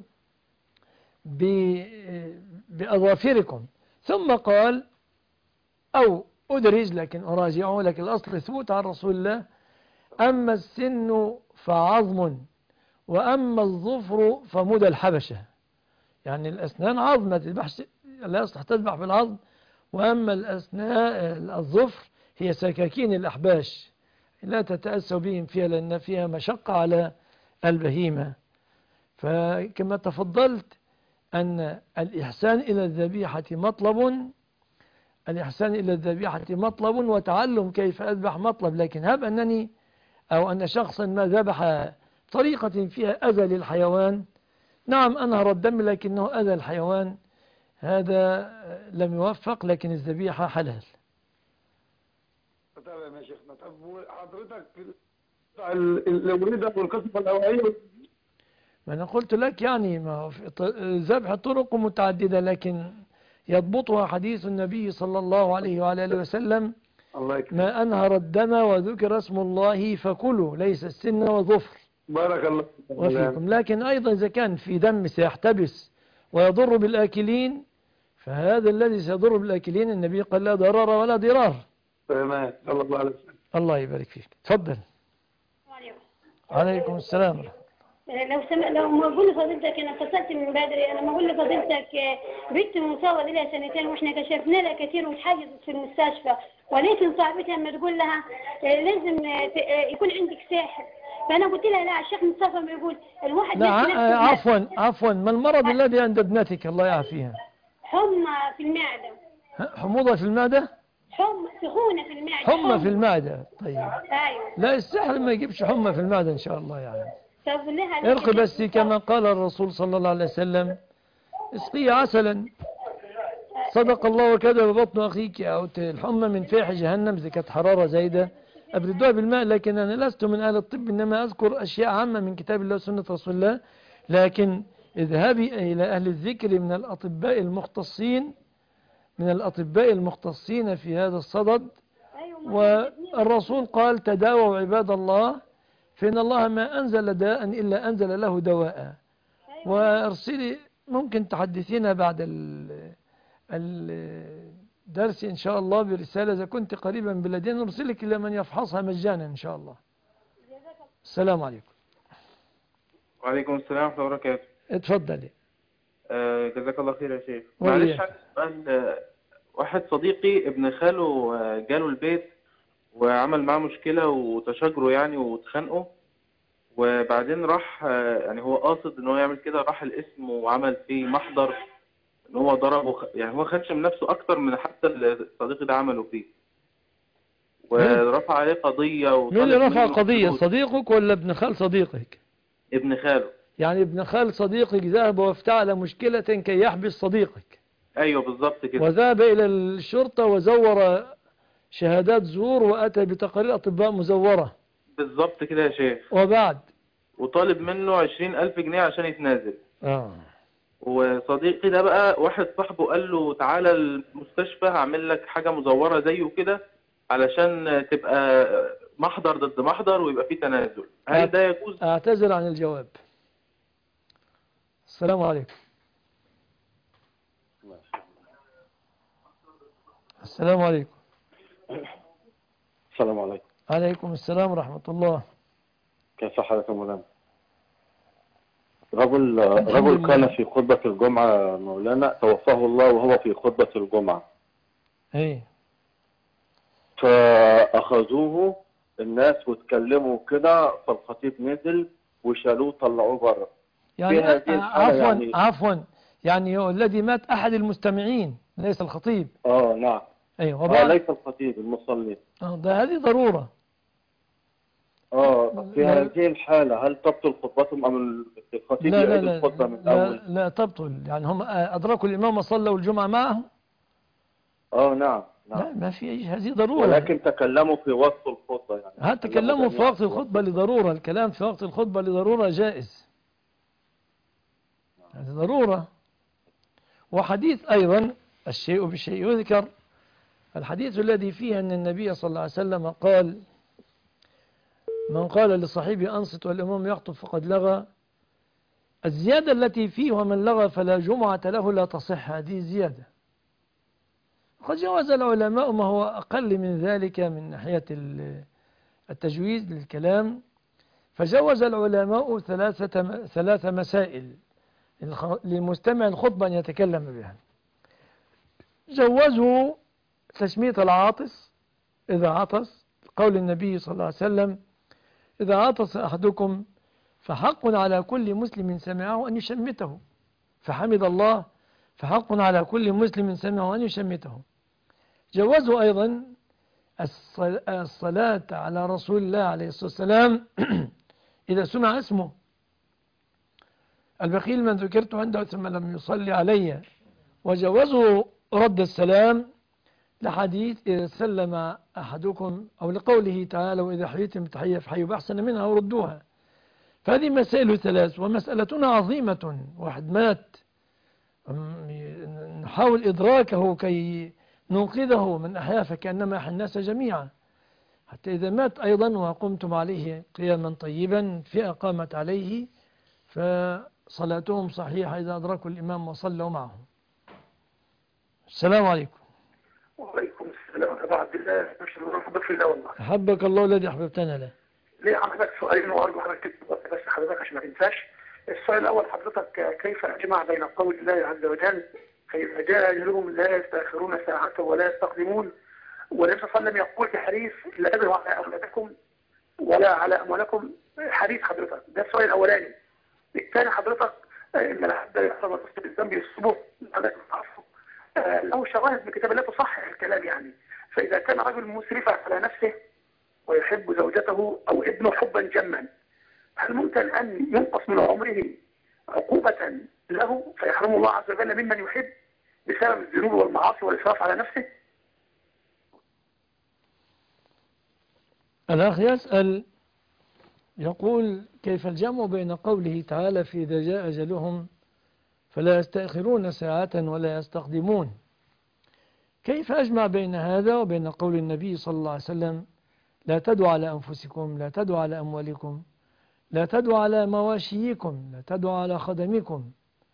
بأظافركم. ثم قال أو أدرج، لكن أراجعه، لكن الأصل ثبوت عن رسول الله أما السن فعظم وأما الظفر فمدى الحبشة، يعني الأسنان عظم ما تذبحش، لا يصلح تذبح بالعظم، وأما الأسنان الظفر هي سكاكين الأحباش لا تتأسوا بهم فيها لأن فيها مشقة على البهيمة. فكما تفضلت أن الإحسان إلى الذبيحة مطلب الإحسان إلى الذبيحة مطلب وتعلم كيف أذبح مطلب، لكن هب أنني أو أن شخصا ما ذبح طريقة فيها أذى للحيوان، نعم أنهر الدم لكنه أذى الحيوان، هذا لم يوفق، لكن الذبيحة حلال. تمام يا شيخنا. طب حضرتك الوردة والقصبة الهوائية، ما أنا قلت لك يعني ما ذبح طرق متعددة، لكن يضبطها حديث النبي صلى الله عليه وعلى آله وسلم ما أنهر الدم وذكر اسم الله فكلوا ليس السن وظفر. بارك الله وفيكم. لكن أيضا إذا كان في دم سيحتبس ويضر بالآكلين، فهذا الذي سيضر بالآكلين النبي قال لا ضرر ولا ضرار. تمام. صلى الله عليه وسلم. الله يبارك فيك. تفضل. عليكم السلام. لو سمع لو ما اقول لفضيلتك انا اتصلت من بدري، انا ما اقول لفضيلتك بنت مصابه لها سنتين واحنا كشفنا لها كثير وتحجزت في المستشفى، ولكن صاحبتها لما تقول لها لازم يكون عندك ساحر، فانا قلت لها لا، الشيخ مصطفى بيقول الواحد لا عفوا عفوا ما المرض الذي عند ابنتك الله يعافيها؟ حمى في المعدة. حموضة في المعدة؟ حمى سخونة في المعدة. حمى في المعدة. طيب. ايوه. لا السحر ما يجيبش حمى في المعدة ان شاء الله يعني. طب لها ارقي بس كما قال الرسول صلى الله عليه وسلم اسقي عسلا صدق الله وكذا ببطن اخيك، او الحمى من فيح جهنم اذا كانت حرارة زايدة ابردوها بالماء. لكن انا لست من اهل الطب، انما اذكر اشياء عامة من كتاب الله وسنة رسول الله. لكن اذهبي الى اهل الذكر من الاطباء المختصين من الأطباء المختصين في هذا الصدد. والرسول قال تداووا عباد الله فإن الله ما أنزل داء إلا أنزل له دواء. وارسلي ممكن تحدثينا بعد الدرس إن شاء الله برسالة إذا كنت قريبا بلدينا نرسلك إلى من يفحصها مجانا إن شاء الله. السلام عليكم. وعليكم السلام ورحمة الله وبركاته. اتفضلي. آه جزاك الله خير يا شيخ. معلش سؤال. واحد صديقي ابن خاله جاله البيت وعمل معاه مشكلة وتشاجروا يعني واتخانقوا، وبعدين راح يعني هو قاصد ان هو يعمل كده، راح القسم وعمل فيه محضر ان هو ضربه، يعني هو خدش من نفسه اكتر من حتى الصديق ده عمله فيه، ورفع عليه قضية. مين اللي رفع قضية؟ صديقك ولا ابن خال صديقك؟ ابن خاله. يعني ابن خال صديقك ذهب وافتعل مشكلة كي يحبس صديقك. ايوه بالظبط كده. وذهب الى الشرطة وزور شهادات زور واتى بتقارير اطباء مزورة. بالظبط كده يا شيخ. وبعد وطالب منه عشرين الف جنيه عشان يتنازل. اه وصديقي ده بقى واحد صاحبه قال له تعالى المستشفى هعمل لك حاجة مزورة زيه كده علشان تبقى محضر ضد محضر ويبقى فيه تنازل. هل ده يجوز؟ اعتذر عن الجواب. السلام عليكم. السلام عليكم. السلام عليكم. عليكم السلام ورحمة الله. كيف حالك يا مولانا؟ رجل رجل كان في خطبة الجمعة مولانا، توفاه الله وهو في خطبة الجمعة. ايه. فأخذوه الناس واتكلموا كده، فالخطيب نزل وشالوه طلعوه بره. يعني عفوا يعني عفوا يعني الذي مات أحد المستمعين ليس الخطيب. اه نعم. ايوه آه ليس الخطيب، المصلي. اه ده هذه ضرورة. اه في هذه الحالة هل تبطل خطبتهم ام الخطيب يعيد الخطبة من الاول؟ لا لا تبطل، يعني هم ادركوا الامام وصلوا الجمعة معه. اه نعم نعم. لا ما في هذه ضرورة. ولكن تكلموا في وقت الخطبة يعني. ها تكلموا في وقت الخطبة لضرورة، الكلام في وقت الخطبة لضرورة جائز. هذه ضرورة. وحديث أيضا الشيء بالشيء يذكر، الحديث الذي فيه أن النبي صلى الله عليه وسلم قال من قال لصاحبه أنصت والإمام يخطب فقد لغى. الزيادة التي فيه ومن لغى فلا جمعة له لا تصح، هذه زيادة. قد جوز العلماء ما هو أقل من ذلك من ناحية التجويز للكلام، فجوز العلماء ثلاثة ثلاث مسائل لمستمع الخطبة أن يتكلم بها. جوزوا تسمية العاطس إذا عطس، قول النبي صلى الله عليه وسلم إذا عطس أحدكم فحق على كل مسلم سمعه أن يشمته، فحمد الله فحق على كل مسلم سمعه أن يشمته. جوزوا أيضا الصلاة على رسول الله عليه الصلاة والسلام إذا سمع اسمه. البخيل من ذكرت عنده ثم لم يصلي علي. وجوزوا رد السلام لحديث إذا سلم أحدكم أو لقوله تعالى وإذا حييتم بتحية فحيوا بأحسن منها وردوها. فهذه مسائل ثلاث ومسألتنا عظيمة. واحد مات نحاول إدراكه كي ننقذه من أحياء فكأنما أحيا الناس جميعا، حتى إذا مات أيضا وقمتم عليه قياما طيبا فئة قامت عليه فصلاتهم صحيحة إذا أدركوا الإمام وصلوا معه. السلام عليكم. وعليكم السلام ورحمة عبد الله. مرحبا في الله والله. أحبك الله الذي أحببتنا له. ليه حضرتك سؤالين وأرجو حضرتك تكتب بس حضرتك عشان ما تنساش. السؤال الأول حضرتك كيف أجمع بين قول الله عز وجل فإذا جاء أجلهم لا يستأخرون ساعة ولا يستقدمون، والنبي صلى الله عليه وسلم يقول في حديث لا تدعوا على أولادكم ولا على أموالكم. حديث حضرتك ده السؤال الأولاني. الثاني حضرتك إن العبد يحصل وتصل الذنب يصبه حضرتك تعرفه آه، له شواهد من كتاب الله تصحح الكلام يعني. فإذا كان رجل مسرفا على نفسه ويحب زوجته أو ابنه حبا جما، هل ممكن أن ينقص من عمره عقوبة له فيحرم الله عز وجل ممن يحب بسبب الذنوب والمعاصي والإسراف على نفسه؟ الأخ يسأل يقول: كيف الجمع بين قوله تعالى في إذا جاء أجلهم فلا يستأخرون ساعة ولا يستقدمون؟ كيف أجمع بين هذا وبين قول النبي صلى الله عليه وسلم: لا تدعوا على أنفسكم، لا تدعوا على أموالكم، لا تدعوا على مواشيكم، لا تدعوا على خدمكم،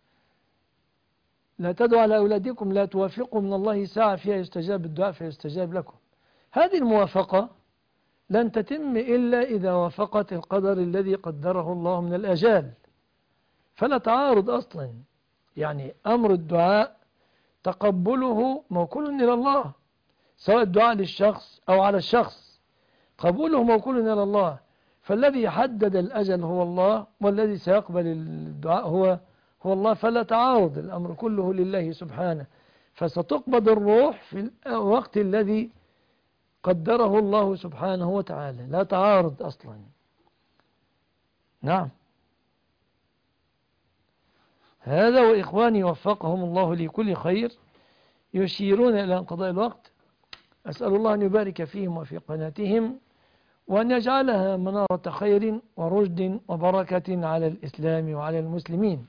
لا تدعوا على أولادكم، لا توافقوا من الله ساعة فيها يستجاب الدعاء فيستجاب لكم. هذه الموافقة لن تتم إلا إذا وافقت القدر الذي قدره الله من الأجال، فلا تعارض أصلا. يعني أمر الدعاء تقبله موكول إلى الله، سواء الدعاء للشخص أو على الشخص، قبوله موكول إلى الله. فالذي حدد الأجل هو الله، والذي سيقبل الدعاء هو هو الله، فلا تعارض، الأمر كله لله سبحانه. فستقبض الروح في الوقت الذي قدره الله سبحانه وتعالى، لا تعارض أصلا. نعم. هذا وإخواني وفقهم الله لكل خير يشيرون إلى انقضاء الوقت. أسأل الله أن يبارك فيهم وفي قناتهم، وأن يجعلها منارة خير ورشد وبركة على الإسلام وعلى المسلمين.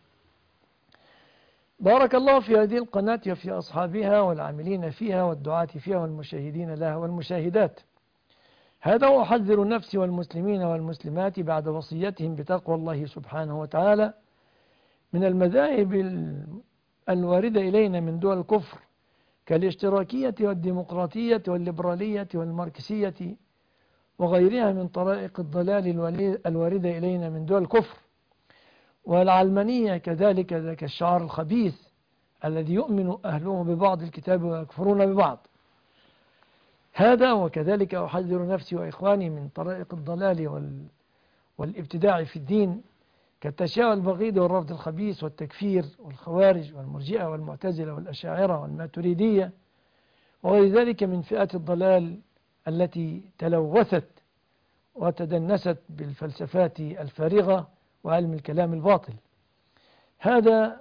بارك الله في هذه القناة وفي أصحابها والعاملين فيها والدعاة فيها والمشاهدين لها والمشاهدات. هذا وأحذر نفسي والمسلمين والمسلمات بعد وصيتهم بتقوى الله سبحانه وتعالى من المذاهب الواردة إلينا من دول الكفر كالاشتراكية والديمقراطية والليبرالية والماركسية وغيرها من طرائق الضلال الواردة إلينا من دول الكفر، والعلمانية كذلك، ذاك الشعار الخبيث الذي يؤمن أهله ببعض الكتاب ويكفرون ببعض. هذا وكذلك أحذر نفسي وإخواني من طرائق الضلال وال... والابتداع في الدين كالتشيع والبغيض والرفض الخبيث والتكفير والخوارج والمرجئة والمعتزلة والأشاعرة والماتريدية وغير ذلك من فئات الضلال التي تلوثت وتدنست بالفلسفات الفارغة وعلم الكلام الباطل. هذا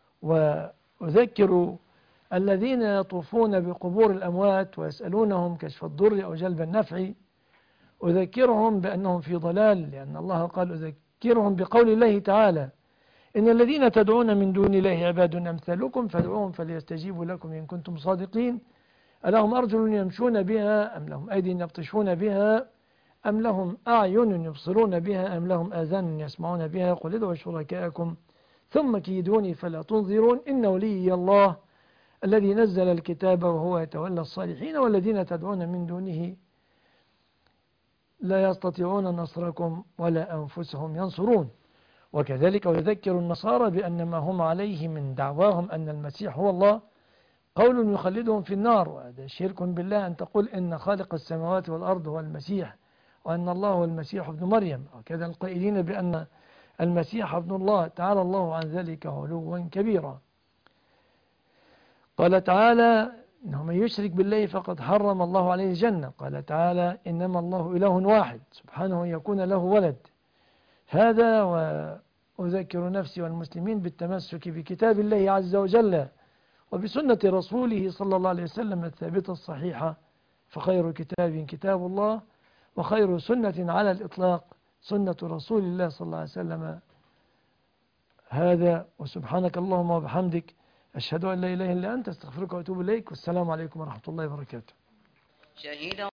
وأذكر الذين يطوفون بقبور الأموات ويسألونهم كشف الضر أو جلب النفع، أذكرهم بأنهم في ضلال، لأن الله قال: أذكرهم بقول الله تعالى: إن الذين تدعون من دون الله عباد أمثالكم فادعوهم فليستجيبوا لكم إن كنتم صادقين. ألهم أرجل يمشون بها أم لهم أيدي يبطشون بها أم لهم أعين يبصرون بها أم لهم آذان يسمعون بها؟ قل ادعوا شركاءكم ثم كيدوني فلا تنظرون إن ولي الله الذي نزل الكتاب وهو يتولى الصالحين والذين تدعون من دونه لا يستطيعون نصركم ولا أنفسهم ينصرون. وكذلك يذكر النصارى بأن ما هم عليه من دعواهم أن المسيح هو الله قول يخلدهم في النار، وهذا شرك بالله أن تقول إن خالق السماوات والأرض هو المسيح وأن الله هو المسيح ابن مريم. وكذا القائلين بأن المسيح ابن الله، تعالى الله عن ذلك علوا كبيرا. قال تعالى: إنه من يشرك بالله فقد حرم الله عليه الجنة. قال تعالى: إنما الله إله واحد سبحانه أن يكون له ولد. هذا وأذكر نفسي والمسلمين بالتمسك بكتاب الله عز وجل وبسنة رسوله صلى الله عليه وسلم الثابتة الصحيحة، فخير كتاب كتاب الله وخير سنة على الإطلاق سنة رسول الله صلى الله عليه وسلم. هذا وسبحانك اللهم وبحمدك أشهد أن لا إله إلا أنت أستغفرك وأتوب إليك، والسلام عليكم ورحمة الله وبركاته.